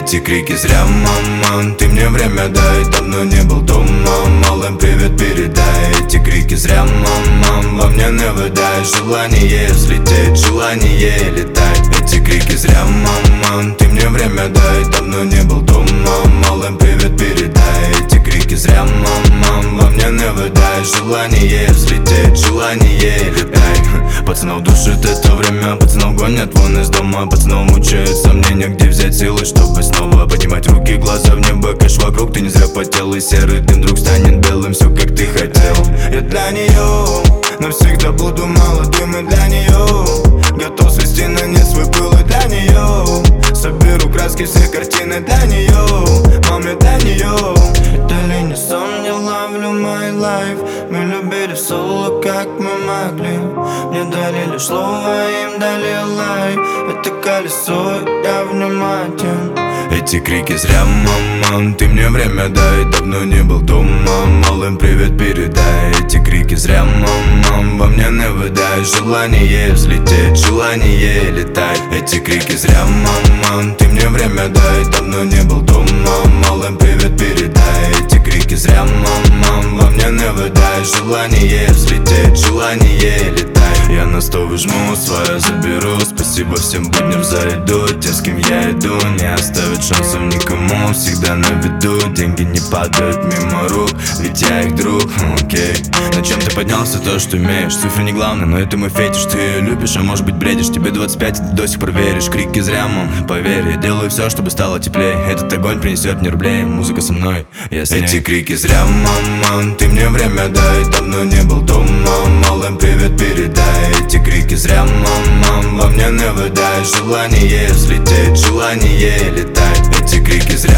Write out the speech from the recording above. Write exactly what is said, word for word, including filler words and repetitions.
Эти крики зря, мама, ты мне время дай. Давно не был дома, малым привет передай. Эти крики зря, мама, во мне не выдай. Желание взлететь, желание летать. Эти крики зря, мама, ты мне время дай. Давно не был дома, малым привет передай. Эти крики зря, мама, во мне не выдай. Желание взлететь, желание летать. Пацанов душит это время, пацанов гонят вон из дома. Пацанов мучают сомнения, где взять силы, чтобы снова поднимать руки, глаза в небо. Кэш вокруг, ты не зря потел, и серый дым вдруг станет белым. Все как ты хотел. Я для нее навсегда буду молодым, и для нее готов свести на нет свой пыл, и для нее соберу краски все картины для нее, маме, для нее. Дали не сон, не ловлю my life. Мы любили в соло, как мы могли. Мне дали лишь слово, им дали лайк. Это колесо, я внимателен. Эти крики зря, мама, ты мне время дай. Давно не был дома, малым привет передай. Эти крики зря, мама, во мне не выдай. Желание взлететь, желание летать. Эти крики зря, мама, ты мне время дай. Давно не был дома, малым привет передай. Эти крики зря, мама, во мне не выдай. Желание взлететь, желание летать. Я на сто выжму, свое заберу. Спасибо всем будням за еду. Те, с кем я иду, не оставить шансов никому. Всегда на виду, деньги не падают мимо рук, ведь я их друг, окей. На чем ты поднялся, то, что имеешь. Цифры не главное, но это мой фетиш. Ты ее любишь, а может быть бредишь. Тебе двадцать пять, и ты до сих пор веришь. Крики зря, мам, поверь, я делаю все, чтобы стало теплее. Этот огонь принесет мне рублей, музыка со мной, я с ней. Эти крики зря, мама, ты мне время дай. Давно не был дома, малым привет передай. Эти крики зря, мама, во мне не выдай. Желание взлететь, желание летать. Эти крики зря,